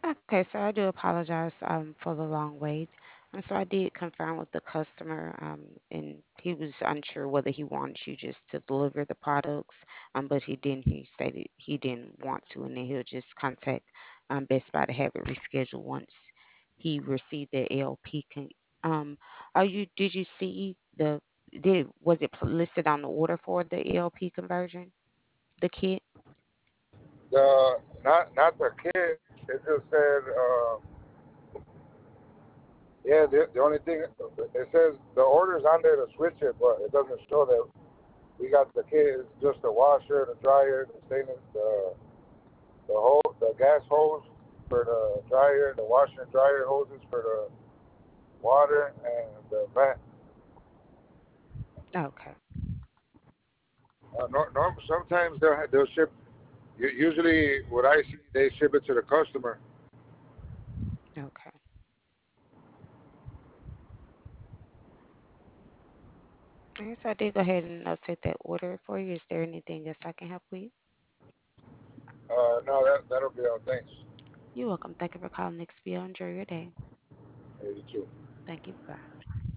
Okay, so I do apologize for the long wait. So I did confirm with the customer, and he was unsure whether he wants you just to deliver the products, but he didn't. He stated he didn't want to, and then he'll just contact Best Buy to have it rescheduled once he received the LP. Are you? Did you see the? Did was it listed on the order for the LP conversion, the kit? Not the kid. It just said, yeah. The only thing it says the order's on there to switch it, but it doesn't show that we got the kit. It's just the washer, the dryer, the stainless, the gas hose for the dryer, the washer and dryer hoses for the water, and the vent. Okay. Sometimes they'll ship. Usually, what I see, they ship it to the customer. Okay. Okay, so I did go ahead and notate that order for you. Is there anything else I can help with? No, that'll be all. Thanks. You're welcome. Thank you for calling XPO. Enjoy your day. Hey, you too. Thank you. Bye.